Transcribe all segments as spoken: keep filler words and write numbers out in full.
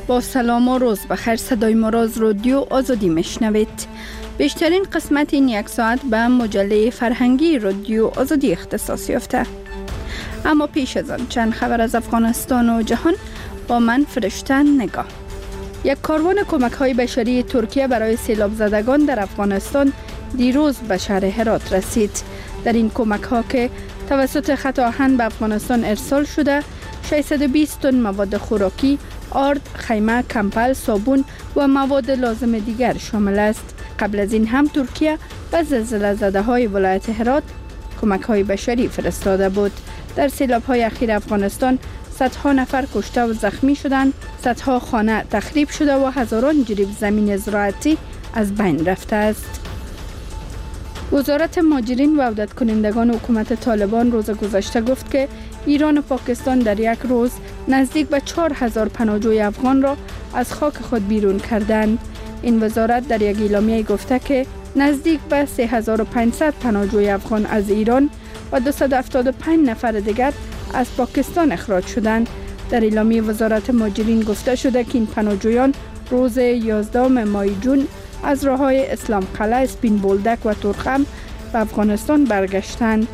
با سلام و روز بخیر، صدای مراز رادیو آزادی میشنوید. بیشترین قسمت این یک ساعت به مجله فرهنگی رادیو آزادی اختصاص یافته. اما پیش از آن چند خبر از افغانستان و جهان با من فرشته نگاه. یک کاروان کمک های بشری ترکیه برای سیلاب زدگان در افغانستان دیروز به شهر هرات رسید. در این کمک ها که توسط خط آهن به افغانستان ارسال شده، ششصد و بیست تن مواد خوراکی، آرد، خیمه، کمپل، صابون و مواد لازم دیگر شامل است. قبل از این هم ترکیه به زلزله زده های ولایت هرات کمک های بشری فرستاده بود. در سیلاب های اخیر افغانستان صدها نفر کشته و زخمی شدند، صدها خانه تخریب شده و هزاران جریب زمین زراعتی از بین رفته است. وزارت مهاجرین و عودت کنندگان حکومت طالبان روز گذشته گفت که ایران و پاکستان در یک روز نزدیک به چهار هزار پناهجوی افغان را از خاک خود بیرون کردند. این وزارت در یک اعلامیه گفته که نزدیک به سه هزار و پانصد پناهجوی افغان از ایران و دویست و هفتاد و پنج نفر دیگر از پاکستان اخراج شدند. در اعلامیه وزارت مهاجرین گفته شده که این پناهجویان روز یازدهم ماه جون از راههای اسلام قلعه، سپین بولدک و تورخم به افغانستان برگشتند.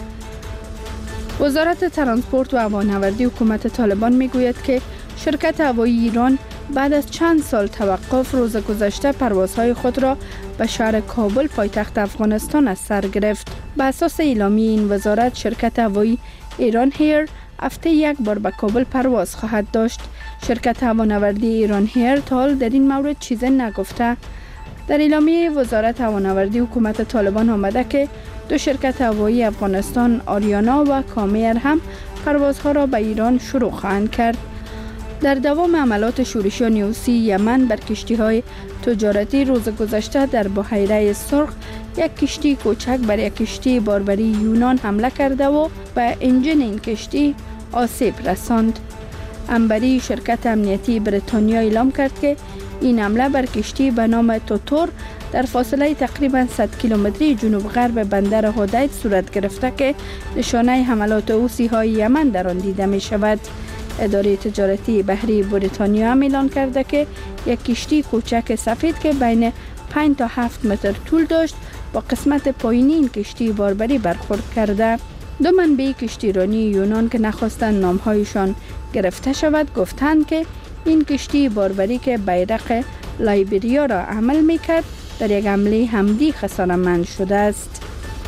وزارت ترانسپورت و هوانوردی حکومت طالبان میگوید که شرکت هوایی ایران بعد از چند سال توقف روز گذشته پروازهای خود را به شهر کابل پایتخت افغانستان از سر گرفت. به اساس اعلامیه این وزارت، شرکت هوایی ایران هیر هفته یک بار به کابل پرواز خواهد داشت. شرکت هوانوردی ایران هیر تا حال در این مورد چیزی نگفته. در اعلامیه وزارت هوانوردی حکومت طالبان آمده که دو شرکت هوایی افغانستان، آریانا و کامیر هم پروازها را به ایران شروع خواهند کرد. در دوام عملات شورشی و نیوسی یمن بر کشتی‌های تجارتی روز گذشته در بحیره سرخ یک کشتی کوچک بر یک کشتی باربری یونان حمله کرده و به انجن این کشتی آسیب رساند. انبری شرکت امنیتی بریتانیا اعلام کرد که این حمله بر کشتی به نام توتور در فاصله تقریباً صد کیلومتری جنوب غرب بندر هودید صورت گرفته که نشانه حملات حوثی‌های یمن در آن دیده می شود. اداره تجارتی بحری بریتانیا هم اعلان کرده که یک کشتی کوچک سفید که بین پنج تا هفت متر طول داشت با قسمت پایینی این کشتی باربری برخورد کرده. دو منبع کشتیرانی یونان که نخواستند نامهایشان گرفته شود گفتند که این کشتی باربری که بیرق لایبریا را عمل میکرد در یک حمله حمدی خسارتمند شده است.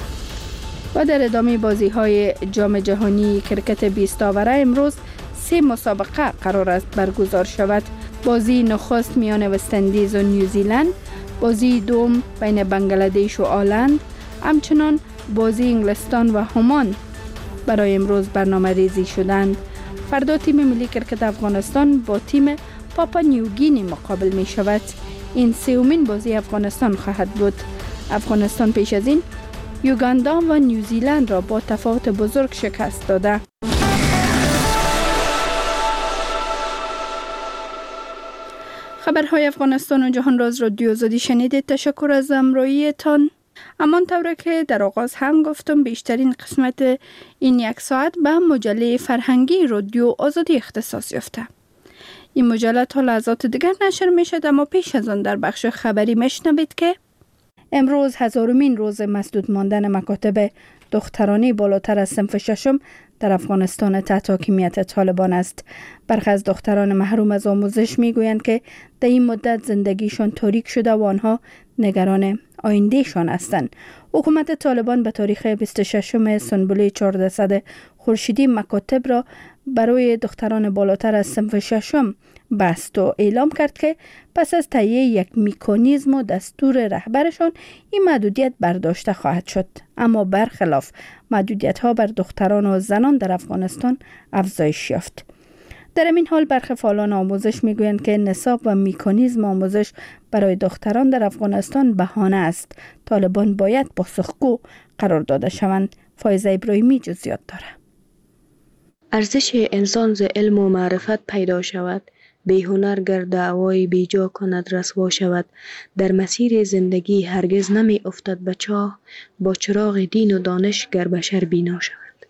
و در ادامه بازی های جام جهانی کرکت بیست آوره امروز سه مسابقه قرار است برگزار شود. بازی نخست میان وست اندیز و نیوزیلند، بازی دوم بین بنگلادش و آلند، همچنان بازی انگلستان و همان برای امروز برنامه ریزی شدند. فردا تیم ملی کرکت افغانستان با تیم پاپا نیوگینی مقابل می شود. این سومین بازی افغانستان خواهد بود. افغانستان پیش از این یوگاندا و نیوزیلند را با تفاوت بزرگ شکست داده. خبرهای افغانستان و جهان راز رادیو آزادی شنیدید. تشکر از همراهیتان. همان طوری که در آغاز هم گفتم، بیشترین قسمت این یک ساعت به مجله فرهنگی رادیو آزادی اختصاص یافته. این مجله تا لحظات دیگر نشر می شد، اما پیش از آن در بخش خبری میشنوید که امروز هزارمین روز مسدود ماندن مکاتب دخترانی بالاتر از صنف ششم در افغانستان تحت حاکمیت طالبان است. برخی از دختران محروم از آموزش میگویند که در این مدت زندگیشان تاریک شده و آنها نگران آیندهشان هستند. حکومت طالبان به تاریخ بیست و ششم سنبله چهاردهصد خورشیدی مکاتب را برای دختران بالاتر از صنف ششم بست و اعلام کرد که پس از تهیه یک مکانیزم و دستور رهبرشان این محدودیت برداشته خواهد شد. اما برخلاف محدودیت ها بر دختران و زنان در افغانستان افزایش یافت. در این حال برخی فعالان آموزش میگویند که نصاب و مکانیزم آموزش برای دختران در افغانستان بهانه است. طالبان باید پاسخگو قرار داده شوند. فایزه ابراهیمی جزئیات داره. ارزش انسان ز علم و معرفت پیدا شود، بی هنر گر دعوای بیجا کند رسوا شود. در مسیر زندگی هرگز نمی افتد به چاه، با چراغ دین و دانش گر بشر بینا شود.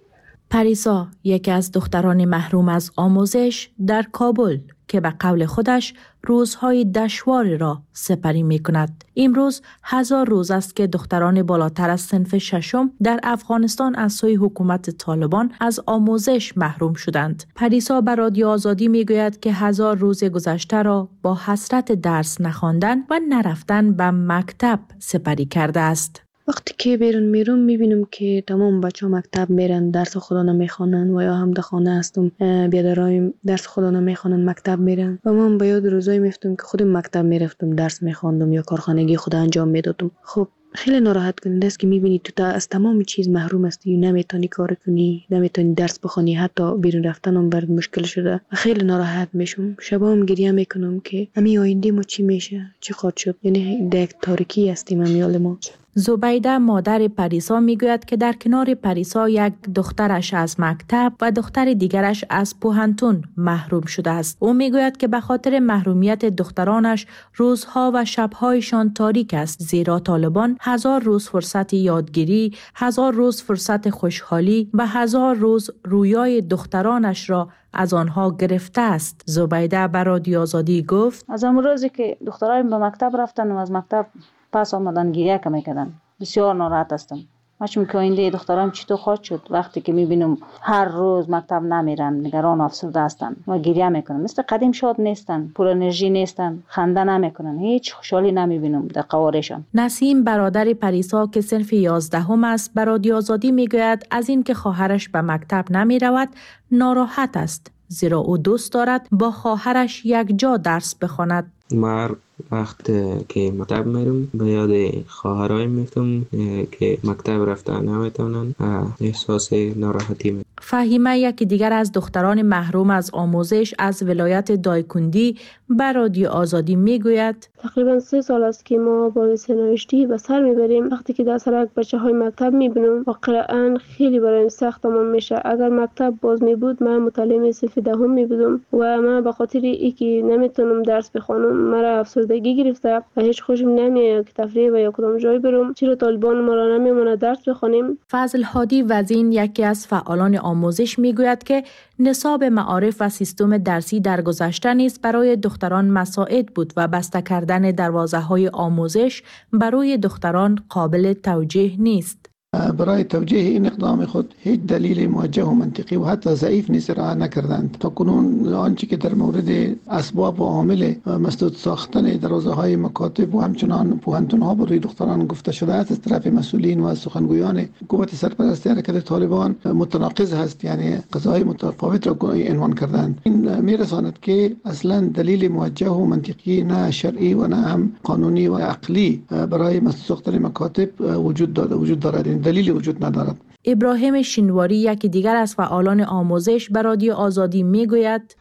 پریسا یکی از دختران محروم از آموزش در کابل که به قول خودش روزهای دشواری را سپری می کند. امروز هزار روز است که دختران بالاتر از صنف ششم در افغانستان از سوی حکومت طالبان از آموزش محروم شدند. پریسا به رادیو آزادی می گوید که هزار روز گذشته را با حسرت درس نخواندن و نرفتن به مکتب سپری کرده است. وقتی که بیرون میرم میبینم که تمام بچه ها مکتب میرن، درس خدا نمیخوانن و یا هم در خانه هستم بیادرایم درس خدا نمیخوانن مکتب میرن و من به یاد روزایی میفتم که خودم مکتب میرفتم درس میخواندم یا کارخانگی خدا انجام میدادم. خب خیلی ناراحت کننده است که میبینی تو تا از تمام چیز محروم هستی، نمیتونی کار کنی، نمیتونی درس بخونی، حتی بیرون رفتن هم برات مشکل شده و خیلی ناراحت میشم. شبا هم گریه میکنم که همین آینده ما چی میشه، چی خواهد شد. یعنی در یک تاریکی هستیم امیال ما. زبیده مادر پریسا میگوید که در کنار پریسا یک دخترش از مکتب و دختر دیگرش از پوهنتون محروم شده است. او میگوید که به خاطر محرومیت دخترانش روزها و شبهایشان تاریک است، زیرا طالبان هزار روز فرصت یادگیری، هزار روز فرصت خوشحالی و هزار روز رویای دخترانش را از آنها گرفته است. زبیده به رادیو آزادی گفت از اون روزی که دخترایم به مکتب رفتن و از مکتب پس آمدن گریه که میکردن بسیار ناراحت هستم. ماشم که آینده دخترام چطور خواهد شد وقتی که میبینم هر روز مکتب نمیرن، نگران و افسرده هستن و گریه میکنن. مثل قدیم شاد نیستن، پر انرژی نیستن، خنده نمیکنن، هیچ خوشحالی نمیبینم در قوارشان. نسیم برادر پریسا که صنف یازدهم است به رادیو آزادی میگوید از این که خواهرش به مکتب نمیرود ناراحت است، زیرا او دوست دارد با خواهرش یک جا درس بخواند. من وقت که مکتب میرم به یاد خواهرای میفتم که مکتب رفتن نمیتونن، احساس ناراحتی میکنم. فهیمه یکی دیگر از دختران محروم از آموزش از ولایت دایکندی به رادیو آزادی میگوید تقریبا سه سال است که ما با نوشتی به سر میبریم. وقتی که در سرک بچه های مکتب میبینم واقعا خیلی برایم سخت تمام میشه. اگر مکتب باز میبود من متعلم صنف دهم میبودم و من به خاطر اینکه نمیتونم درس بخوانم مرا افسردگی گرفته و هیچ خوشم نمیاد که تفریح و یا کدام جای برم. چرا طالبان ما را نمیمونه درس بخوانیم؟ فضل هادی وزین یکی از فعالان آموزش میگوید که نصاب معارف و سیستم درسی در گذشته نیز برای دختران مساعد بود و بسته کردن دروازه‌های آموزش برای دختران قابل توجیه نیست. برای توجیه این اقدام خود هیچ دلیل موجه و منطقی و حتی ضعیف نیز ارائه نکردند. تا کنون آنچه که در مورد اسباب و عامل مسدود ساختن دروازه‌های مکاتب و همچنان پوهنتون‌ها برای دختران گفته شده است از طرف مسئولین و سخنگویان حکومت سرپرست حرکت طالبان متناقض است، یعنی قضاهای متفاوت را عنوان کردند. این میرساند که اصلا دلیل موجه و منطقی نه شرعی و نه هم قانونی و عقلی برای مسدود ساختن مکاتب وجود دارد وجود دارد دلیلی وجود ندارد. ابراهیم شینواری یکی دیگر از فعالان آموزش به رادیو آزادی میگوید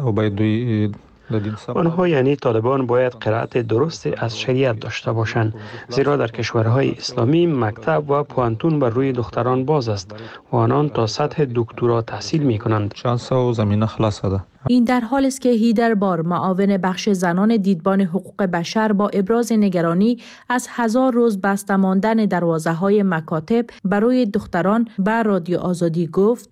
آنها یعنی طالبان باید قرائت درست از شریعت داشته باشند، زیرا در کشورهای اسلامی مکتب و پوهنتون بر روی دختران باز است و آنان تا سطح دکترا تحصیل می کنند. شانس و زمینه خلاص ده. این در حالی است که هیدر بار معاون بخش زنان دیدبان حقوق بشر با ابراز نگرانی از هزار روز بسته ماندن دروازه‌های مکاتب برای دختران به رادیو آزادی گفت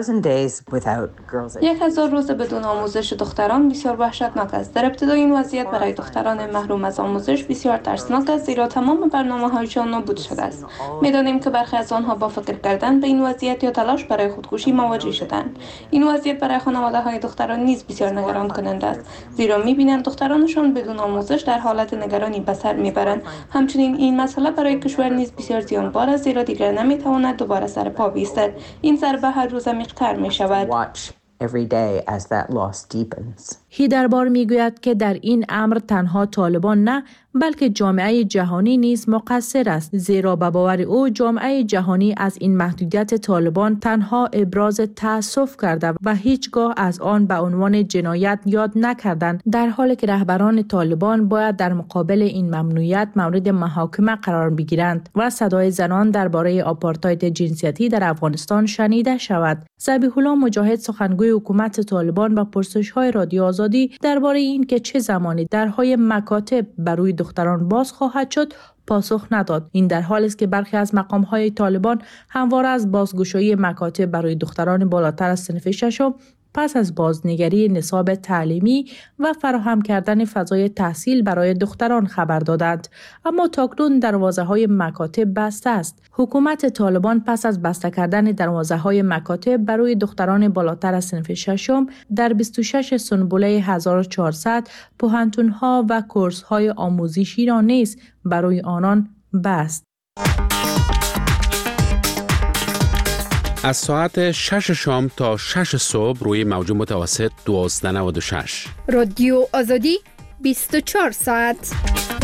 یک هزار روز بدون آموزش دختران بسیار وحشتناک است. در ابتدای این وضعیت برای دختران محروم از آموزش بسیار ترسناک است، زیرا تمام برنامه‌هایشان نابود شده است. می‌دانیم که برخی از آنها با فکر کردن به این وضعیت یا تلاش برای خودکشی مواجه شدند. این وضعیت برای خانواده‌های دختران نیز بسیار نگران کننده است، زیرا می‌بینند دخترانشان بدون آموزش در حالت نگرانی به سر می‌برند. همچنین این مسئله برای کشور نیز بسیار زیانبار است، زیرا دیگر نمی‌تواند دوباره سر پا بایستد. این ضربه هر روز عمیق‌تر می‌شود. every day as that loss deepens. هیدربار میگوید که در این امر تنها طالبان نه بلکه جامعه جهانی نیز مقصر است، زیرا به باور او جامعه جهانی از این محدودیت طالبان تنها ابراز تأسف کرده و هیچگاه از آن به عنوان جنایت یاد نکردند، در حالی که رهبران طالبان باید در مقابل این ممنوعیت مورد محاکمه قرار بگیرند و صدای زنان درباره آپارتاید جنسیتی در افغانستان شنیده شود. ذبیح الله مجاهد سخنگوی حکومت طالبان به پرسش‌های رادیو آزادی درباره این که چه زمانی درهای مکاتب بر روی دختران باز خواهد شد پاسخ نداد. این در حالی است که برخی از مقام‌های طالبان همواره از بازگشایی مکاتب برای دختران بالاتر از صنف ششم پس از بازنگری نصاب تعلیمی و فراهم کردن فضای تحصیل برای دختران خبر دادند، اما تاکنون دروازه‌های مکاتب بسته است. حکومت طالبان پس از بسته کردن دروازه‌های مکاتب برای دختران بالاتر از صنف ششم در بیست و شش سنبله هزار و چهارصد پوهنتون‌ها و کورس‌های آموزشی را نیز برای آنان بست. از ساعت شش شام تا شش صبح روی موج متوسط دوازده و نود و شش. رادیو آزادی بیست و چهار ساعت.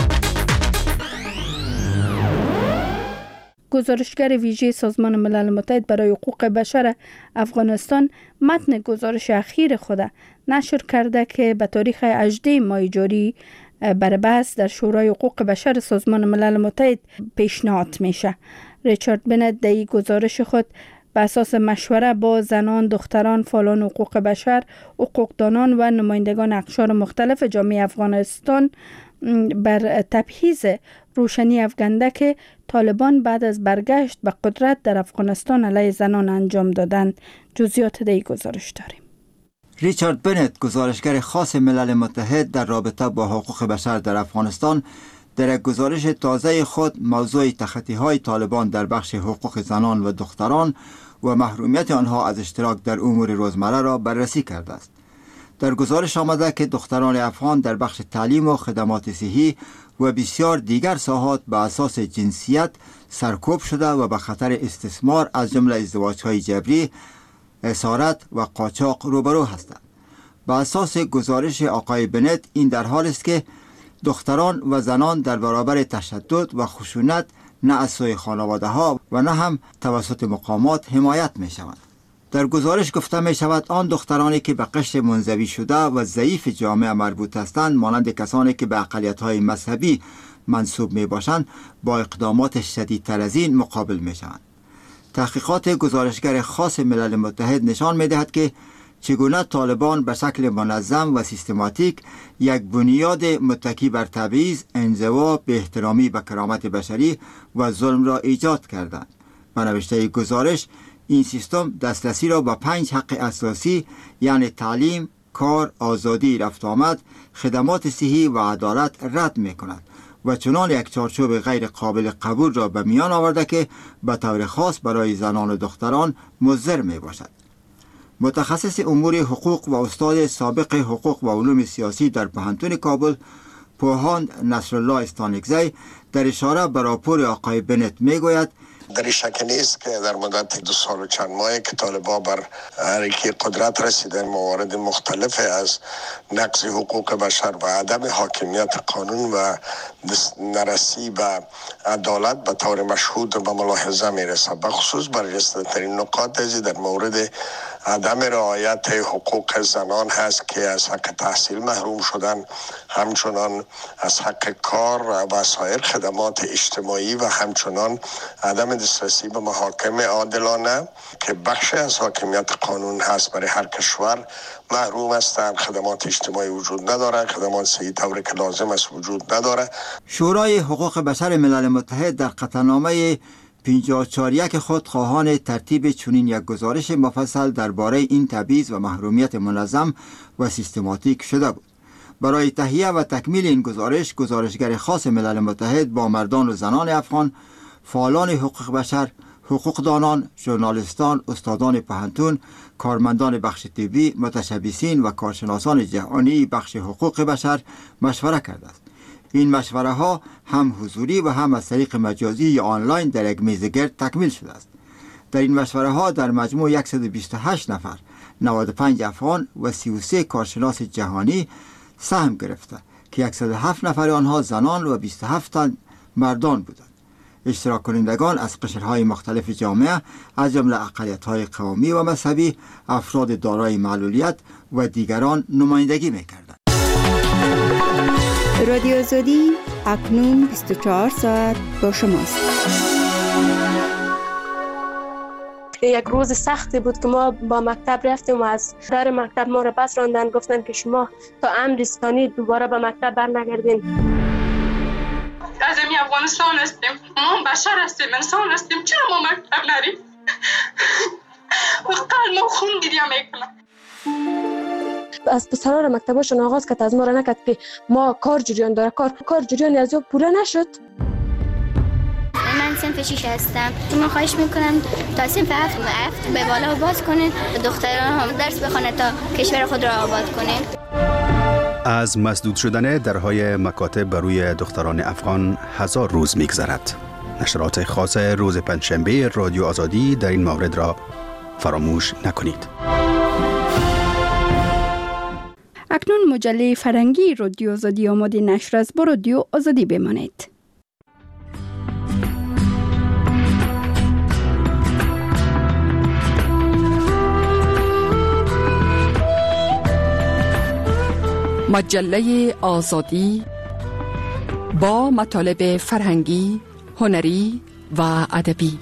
گزارشگر ویژه سازمان ملل متحد برای حقوق بشر افغانستان متن گزارش اخیر خود نشر کرده که به تاریخ هجدهم ماه جاری بر بحث در شورای حقوق بشر سازمان ملل متحد پیشنهاد میشه. ریچارد بنت در گزارش خود به اساس مشوره با زنان، دختران، فعالان حقوق بشر، حقوقدانان و نمایندگان اقشار مختلف جامعه افغانستان بر تبعیض روشنی افکنده که طالبان بعد از برگشت به قدرت در افغانستان علیه زنان انجام دادند. جزئیات در گزارش داریم. ریچارد بنت، گزارشگر خاص ملل متحد در رابطه با حقوق بشر در افغانستان، در یک گزارش تازه خود موضوع تخطی‌های طالبان در بخش حقوق زنان و دختران و محرومیت آنها از اشتراک در امور روزمره را بررسی کرده است. در گزارش آمده که دختران افغان در بخش تعلیم و خدمات صحی و بسیار دیگر ساحات به اساس جنسیت سرکوب شده و به خطر استثمار از جمله ازدواج‌های جبری، اسارت و قاچاق روبرو هستند. به اساس گزارش آقای بنت این در حال است که دختران و زنان در برابر تشدد و خشونت نه از سوی خانواده ها و نه هم توسط مقامات حمایت می شوند. در گزارش گفته می شود آن دخترانی که به قشر منزوی شده و ضعیف جامعه مربوط هستند، مانند کسانی که به اقلیت های مذهبی منسوب می باشند، با اقدامات شدیدتر از این مقابل می شوند. تحقیقات گزارشگر خاص ملل متحد نشان می دهد که چگونه طالبان به شکل منظم و سیستماتیک یک بنیاد متکی بر تبعیض، انزوا، بی احترامی به کرامت بشری و ظلم را ایجاد کردند. به نوشته گزارش این سیستم دسترسی را به پنج حق اساسی یعنی تعلیم، کار، آزادی رفت آمد، خدمات صحی و عدالت رد می کند و چنان یک چارچوب غیر قابل قبول را به میان آورده که به طور خاص برای زنان و دختران مضر می باشد. متخصص امور حقوق و استاد سابق حقوق و علوم سیاسی در پوهنتون کابل، پوهاند نصرالله استانکزی، در اشاره به راپور آقای بنت می گوید در این شک نیست که در مدت دو سال و چند ماهی که طالبان بر حرکت قدرت رسیدن، موارد مختلف از نقض حقوق بشر و عدم حاکمیت قانون و نرسی به عدالت به طور مشهود به ملاحظه میرسه. بخصوص برجسته‌ترین نکات ازی در مورد عدم رعایت حقوق زنان هست که از حق تحصیل محروم شدن، همچنان از حق کار و سایر خدمات اجتماعی و همچنان عدم دسترسی به محاکم عادلانه که بخش از حاکمیت قانون هست برای هر کشور محروم هستند. خدمات اجتماعی وجود نداره، خدمات صحی طوری که لازم است وجود نداره. شورای حقوق بشر ملل متحد در قطعنامه پنجاه و چهار یک خود خواهان ترتیب چنین یک گزارش مفصل درباره این تبعیض و محرومیت منظم و سیستماتیک شده بود. برای تهیه و تکمیل این گزارش، گزارشگر خاص ملل متحد با مردان و زنان افغان، فعالان حقوق بشر، حقوقدانان، ژورنالیستان، استادان پوهنتون، کارمندان بخش طبی، متشبثین و کارشناسان جهانی بخش حقوق بشر مشوره کرده است. این مشوره ها هم حضوری و هم از طریق مجازی یا آنلاین در یک میز گرد تکمیل شده است. در این مشوره ها در مجموع صد و بیست و هشت نفر، نود و پنج افغان و سی و سه کارشناس جهانی سهم گرفته که صد و هفت نفر آنها زنان و بیست و هفت تن مردان بودند. اشتراک کنندگان از قشرهای مختلف جامعه از جمله اقلیت‌های قومی و مذهبی، افراد دارای معلولیت و دیگران نمایندگی می‌کردند. رادیو آزادی اکنون بیست و چهار ساعت با شماست. یک روز سختی بود که ما با مکتب رفتیم و از در مکتب ما را پس راندن، گفتن که شما تا امر ثانی دوباره به مکتب برنگردین. از این افغانستان هستیم، ما بشر هستیم، انسان هستیم، چرا ما مکتب نریم؟ و قلب ما خون گریه میکنه. از پسران مکتباشون آغاز کرد، از ما را نکرد که ما کار جریان داره، کار کار جریان از او پوره نشد. من صنف شیش هستم. من خواهش میکنم تا صنف هفت هفت به بالا باز کنین، دختران هم درس بخونه تا کشور خود را آباد کنین. از مسدود شدن درهای مکاتب بر روی دختران افغان هزار روز میگذرد. نشرات خاص روز پنجشنبه رادیو آزادی در این مورد را فراموش نکنید. اکنون مجله فرهنگی رادیو آزادی آماده نشر است. با رادیو آزادی بمانید. مجله آزادی با مطالب فرهنگی، هنری و ادبی.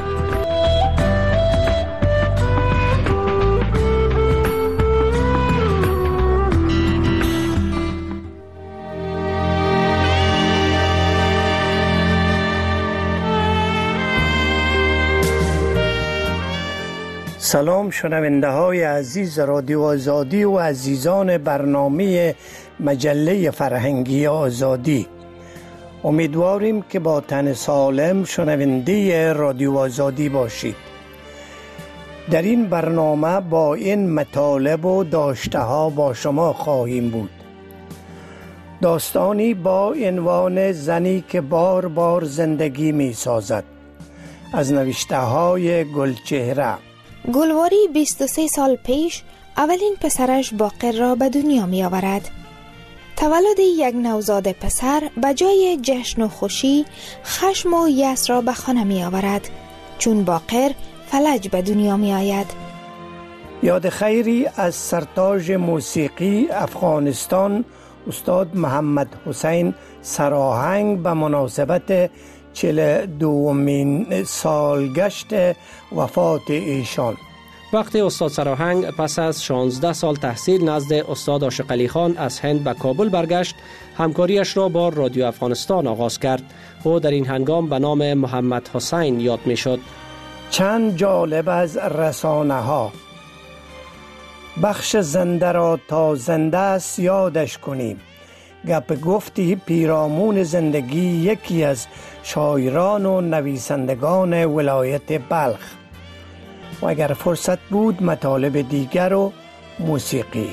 سلام شنونده های عزیز رادیو آزادی و عزیزان برنامه مجله فرهنگی آزادی. امیدواریم که با تن سالم شنونده رادیو آزادی باشید. در این برنامه با این مطالب و داشته ها با شما خواهیم بود. داستانی با عنوان زنی که بار بار زندگی می سازد، از نوشته های گلچهره. گلواری بیست و سه سال پیش اولین پسرش باقر را به دنیا می آورد. تولد یک نوزاد پسر به جای جشن و خوشی خشم و یأس را به خانه می آورد، چون باقر فلج به دنیا می آید. یاد خیری از سرتاج موسیقی افغانستان استاد محمد حسین سراهنگ به مناسبت چهل دومین سالگشت وفات ایشان. وقتی استاد سراهنگ پس از شانزده سال تحصیل نزد استاد عاشق علی خان از هند به کابل برگشت، همکاریش را با رادیو افغانستان آغاز کرد و در این هنگام به نام محمد حسین یاد می شد. چند جالب از رسانه ها. بخش زنده را تا زنده است یادش کنیم. گپ گفتی پیرامون زندگی یکی از شاعران و نویسندگان ولایت بلخ. و اگر فرصت بود مطالب دیگر و موسیقی.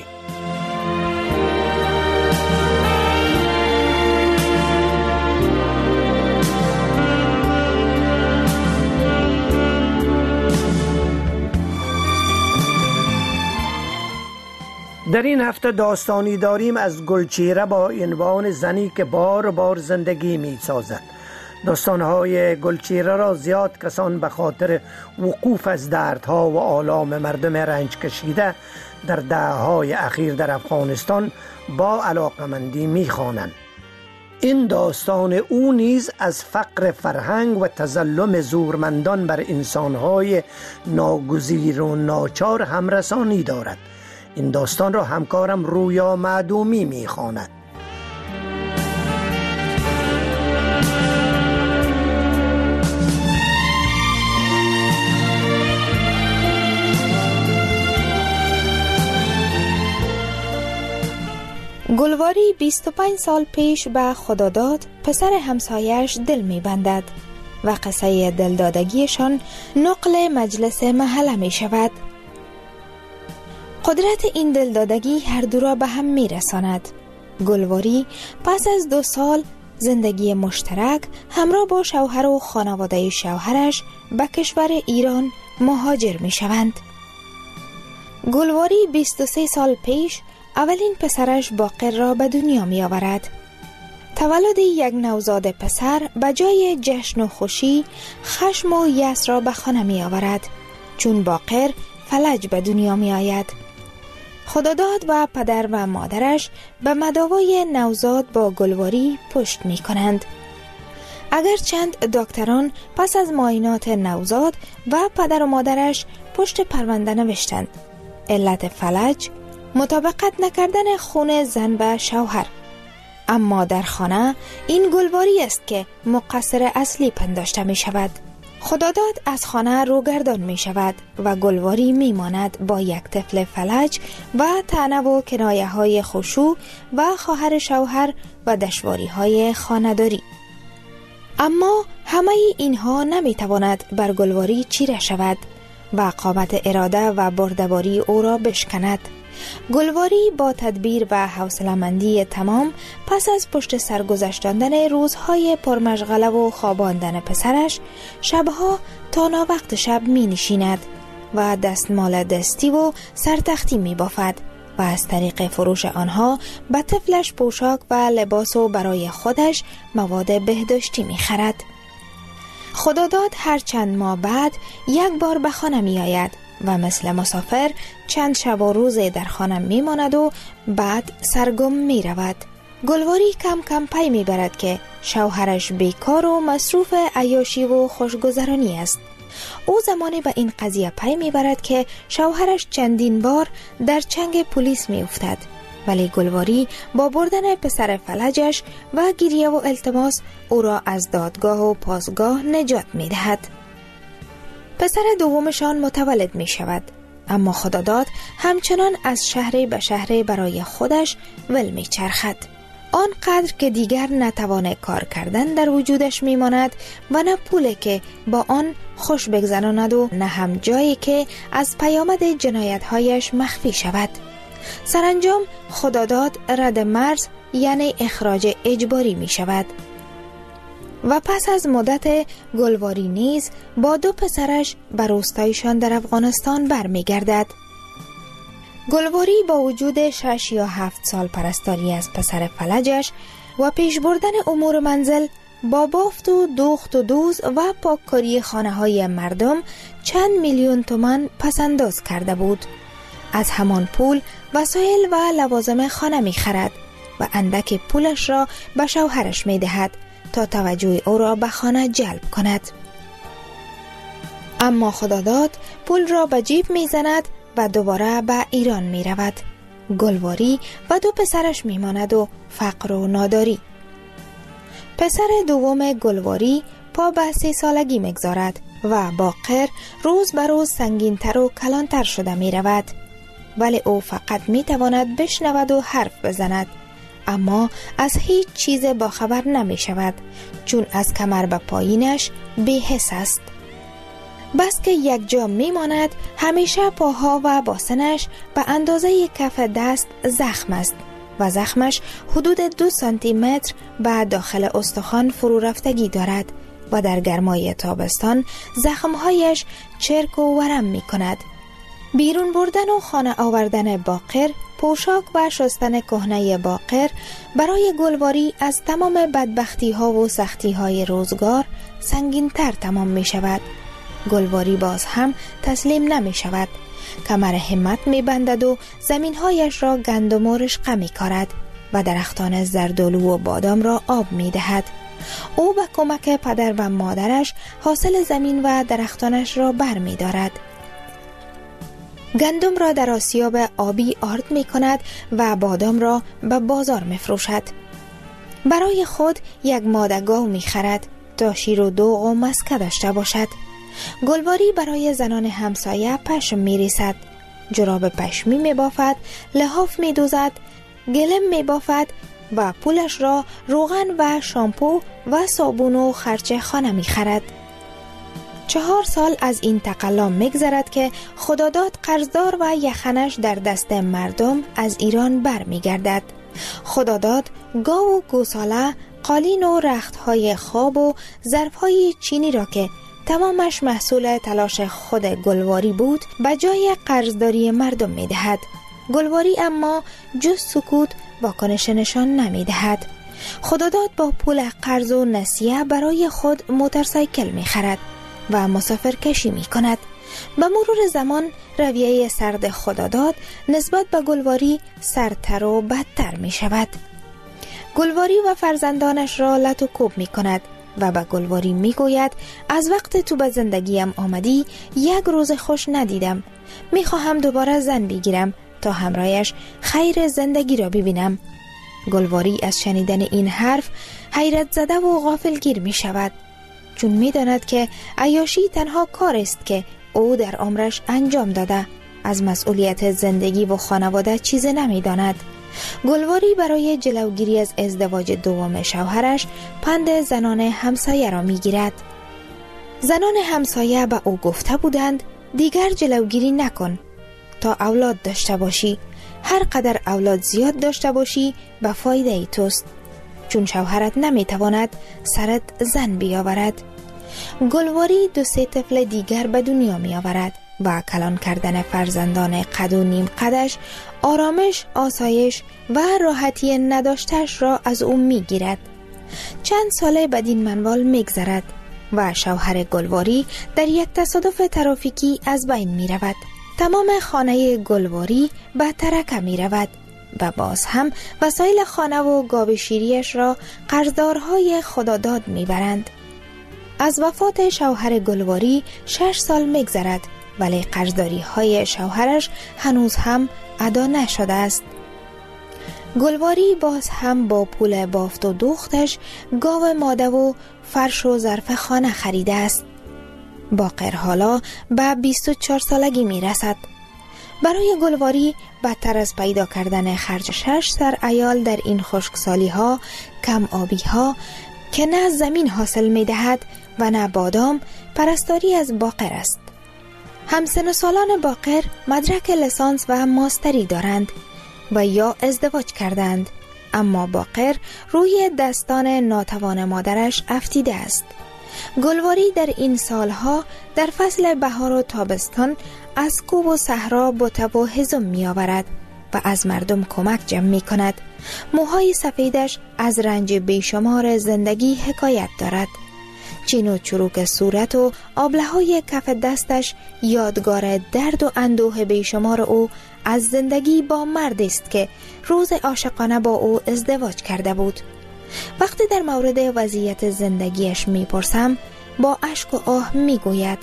در این هفته داستانی داریم از گلچهره با عنوان زنی که بار بار زندگی می سازد. داستانهای گلچهره را زیاد کسان به خاطر وقوف از دردها و آلام مردم رنج کشیده در دهه‌های اخیر در افغانستان با علاقمندی می خوانند. این داستان او نیز از فقر فرهنگ و تظلم زورمندان بر انسانهای ناگزیر و ناچار همرسانی دارد. این داستان را همکارم رویا معدومی می خواند. گلواری بیست و پنج سال پیش به خداداد پسر همسایش دل می بندد و قصه دلدادگیشان نقل مجلس محله می شود. قدرت این دلدادگی هر دو را به هم می رساند. گلواری پس از دو سال زندگی مشترک همراه با شوهر و خانواده شوهرش به کشور ایران مهاجر می شوند. گلواری بیست و سه سال پیش اولین پسرش باقر را به دنیا می آورد. تولد یک نوزاد پسر به جای جشن و خوشی خشم و یأس را به خانه می آورد، چون باقر فلج به دنیا می آید. خداداد و پدر و مادرش به مداوای نوزاد با گلواری پشت می کنند. اگرچند دکتران پس از معاینات نوزاد و پدر و مادرش پشت پرونده نوشتند علت فلج مطابقت نکردن خون زن و شوهر، اما در خانه این گلواری است که مقصر اصلی پنداشته می شود. خداداد از خانه روگردان می شود و گلواری می ماند با یک طفل فلج و طعنه و کنایه های خشوع و خواهر شوهر و دشواری های خانه‌داری. اما همه اینها نمی تواند بر گلواری چیره شود و قامت اراده و بردباری او را بشکند. گلواری با تدبیر و حوصله‌مندی تمام پس از پشت سر گذشتاندن روزهای پرمشغله و خواباندن پسرش شبها تا ناوقت شب می نشیند و دستمال دستی و سرتختی می بافد و از طریق فروش آنها به طفلش پوشاک و لباس و برای خودش مواد بهداشتی می خرد. خداداد هر چند ماه بعد یک بار به خانه می آید و مثل مسافر چند شب و روز در خانه می ماند و بعد سرگم می رود. گلواری کم کم پی می برد که شوهرش بیکار و مصروف عیاشی و خوشگذرانی است. او زمانی به این قضیه پی می برد که شوهرش چندین بار در چنگ پلیس می افتد، ولی گلواری با بردن پسر فلجش و گریه و التماس او را از دادگاه و پاسگاه نجات می دهد. پسر دومشان متولد می شود، اما خداداد همچنان از شهری به شهری برای خودش ول می چرخد. آنقدر که دیگر نتوان کار کردن در وجودش می ماند و نه پولی که با آن خوش بگذراند و نه هم جایی که از پیامد جنایت‌هایش مخفی شود. سرانجام خداداد رد مرز یعنی اخراج اجباری می شود و پس از مدت گلواری نیز با دو پسرش به روستایشان در افغانستان برمی گردد. گلواری با وجود شش یا هفت سال پرستاری از پسر فلجش و پیش بردن امور منزل با بافت و دوخت و دوز و پاککاری خانه های مردم چند میلیون تومان پسنداز کرده بود. از همان پول وسایل و لوازم خانه می خرد و اندک پولش را به شوهرش می دهد تا توجه او را به خانه جلب کند. اما خداداد پول را به جیب می زند و دوباره به ایران می رود. گلواری و دو پسرش می ماند و فقر و ناداری. پسر دوم گلواری پا به سی سالگی می گذارد و باقر روز به روز سنگین‌تر و کلانتر شده می رود. ولی او فقط می تواند بشنود و حرف بزند، اما از هیچ چیز باخبر نمی شود، چون از کمر به پایینش بی‌حس است. بس که یک جا می ماند همیشه پاها و باسنش به اندازه کف دست زخم است و زخمش حدود دو سانتی متر به داخل استخوان فرو رفتگی دارد و در گرمای تابستان زخمهایش چرک و ورم می کند. بیرون بردن و خانه آوردن باقر، پوشاک و شستن کهنه باقر برای گلواری از تمام بدبختی ها و سختی های روزگار سنگین تر تمام می شود. گلواری باز هم تسلیم نمی شود. کمر همت می بندد و زمین هایش را گندم و رشقه می کارد و درختان زردالو و بادام را آب می دهد. او به کمک پدر و مادرش حاصل زمین و درختانش را بر می دارد. گندم را در آسیاب آبی آرد می کند و بادام را به بازار می فروشد. برای خود یک ماده گاو می خرد تا شیر و دوغ و مسکه داشته باشد. گلواری برای زنان همسایه پشم می ریسد، جراب پشمی می بافد، لحاف می دوزد، گلم می بافد و پولش را روغن و شامپو و صابون و خرچه خانه می خرد. چهار سال از این تقلا میگذرد که خداداد قرضدار و یخنش در دست مردم از ایران بر می گردد. خداداد گاو و گوساله، قالین و رختهای خواب و ظرفهای چینی را که تمامش محصول تلاش خود گلواری بود به جای قرضداری مردم می دهد. گلواری اما جز سکوت واکنش نشان نمی دهد. خداداد با پول قرض و نسیه برای خود موتورسایکل می خرد و مسافر کشی می کند. به مرور زمان رویه سرد خداداد نسبت به گلواری سردتر و بدتر می شود. گلواری و فرزندانش را لط و کوب می کند و به گلواری می گوید از وقت تو به زندگیم آمدی یک روز خوش ندیدم. می خواهم دوباره زن بگیرم تا همراهش خیر زندگی را ببینم. گلواری از شنیدن این حرف حیرت زده و غافلگیر می شود، چون می داند که عیاشی تنها کار است که او در عمرش انجام داده. از مسئولیت زندگی و خانواده چیز نمی داند. گلواری برای جلوگیری از ازدواج دوم شوهرش پند زنان همسایه را می گیرد. زنان همسایه به او گفته بودند دیگر جلوگیری نکن تا اولاد داشته باشی. هر قدر اولاد زیاد داشته باشی به فایده ای توست، چون شوهرت نمی تواند سرت زن بیاورد. گلواری دو سه طفل دیگر به دنیا می آورد و کلان کردن فرزندان قد و نیم قدش آرامش، آسایش و راحتی نداشتش را از او می گیرد. چند ساله بدین منوال می گذرد و شوهر گلواری در یک تصادف ترافیکی از بین می رود. تمام خانه گلواری به ترکه می رود و باز هم وسایل خانه و گاو شیریش را قرضدارهای خداداد می برند. از وفات شوهر گلواری شش سال می گذرد، ولی قرضداری های شوهرش هنوز هم ادا نشده است. گلواری باز هم با پول بافت و دوختش گاو ماده و فرش و ظرف خانه خریده است. باقر حالا به بیست و چهار سالگی می رسد. برای گلواری بدتر از پیدا کردن خرج شش سر عیال در این خشکسالی ها، کم آبی ها که نه زمین حاصل می دهد و نه بادام، پرستاری از باقر است. همسن و سالان باقر مدرک لیسانس و ماستری دارند و یا ازدواج کردند، اما باقر روی دستان ناتوان مادرش افتیده است. گلواری در این سالها در فصل بهار و تابستان از کوه و صحرا بوته و هزم می آورد و از مردم کمک جمع می کند. موهای سفیدش از رنج بیشمار زندگی حکایت دارد. چین و چروک صورت و آبله‌های کف دستش یادگار درد و اندوه بیشمار او از زندگی با مرد است که روز عاشقانه با او ازدواج کرده بود. وقتی در مورد وضعیت زندگیش میپرسم با اشک و آه میگوید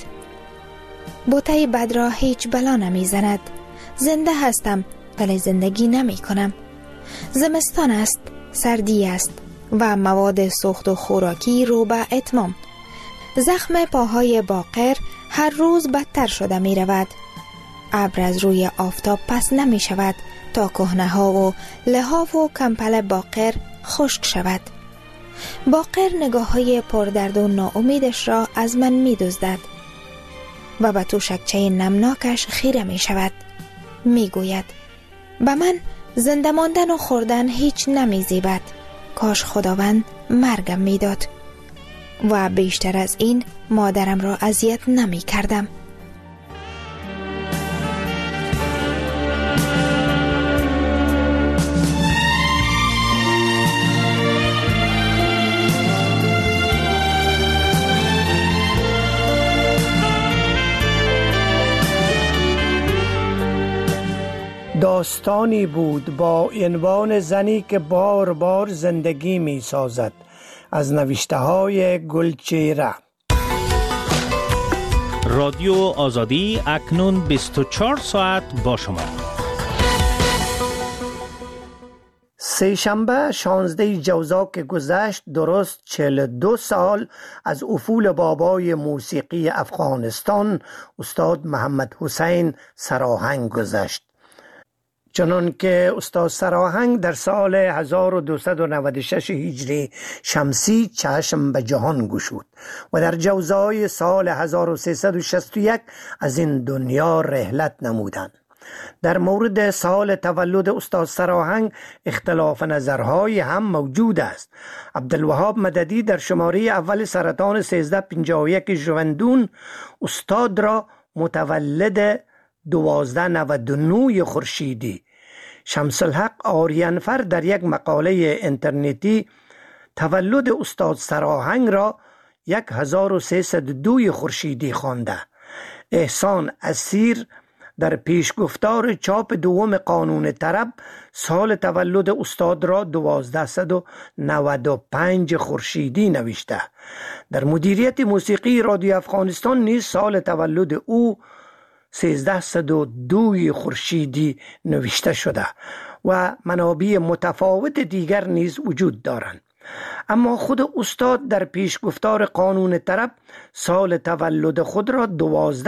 بوته بد را هیچ بلا نمیزند. زنده هستم ولی زندگی نمی کنم. زمستان است، سردی است و مواد سوخت و خوراکی رو به اتمام. زخم پاهای باقر هر روز بدتر شده می رود. ابر از روی آفتاب پس نمی شود تا کهنه ها و لحاف و کمپل باقر خشک شود. باقر نگاه های پردرد و ناامیدش را از من می دزدد و به تو شکچه نمناکش خیره می شود. می گوید به من زنده ماندن و خوردن هیچ نمی زیبد. کاش خداوند مرگم می داد و بیشتر از این مادرم را اذیت نمی کردم. داستانی بود با عنوان زنی که بار بار زندگی می سازد، از نوشته های گلچهره. رادیو آزادی اکنون بیست و چهار ساعت با شما. سه شنبه شانزده جوزا که گذشت درست چهل و دو سال از افول بابای موسیقی افغانستان استاد محمد حسین سراهنگ گذشت. چنان که استاد سراهنگ در سال هزار و دویست و نود و شش هجری شمسی چشم به جهان گشود و در جوزای سال هزار و سیصد و شصت و یک از این دنیا رحلت نمودند. در مورد سال تولد استاد سراهنگ اختلاف نظرهای هم موجود است. عبدالوهاب مددی در شماره اول سرطان سیزده پنجاه و یک ژوئندون استاد را متولد دوازده نود و نه خورشیدی، شمس الحق آریانفر در یک مقاله اینترنتی تولد استاد سراهنگ را هزار و سیصد و دو خورشیدی خوانده. احسان اسیر در پیشگفتار چاپ دوم قانون طرب سال تولد استاد را دوازده و نود و پنج خورشیدی نوشته. در مدیریت موسیقی رادیو افغانستان نیز سال تولد او سیزده و دو خورشیدی نوشته شده و منابع متفاوت دیگر نیز وجود دارند. اما خود استاد در پیشگفتار قانون طرب سال تولد خود را دوازده